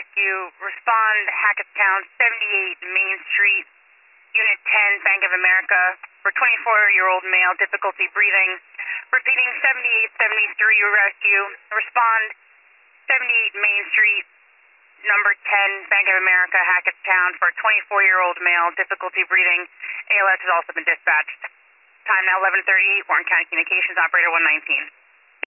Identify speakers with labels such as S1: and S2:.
S1: Rescue. Respond Hackettstown, 78 Main Street, Unit 10, Bank of America, for 24-year-old male, difficulty breathing. Repeating, 7873 Rescue. Respond 78 Main Street, number 10, Bank of America, Hackettstown, for 24-year-old male, difficulty breathing. ALS has also been dispatched. Time now 11:38, Warren County Communications, Operator 119.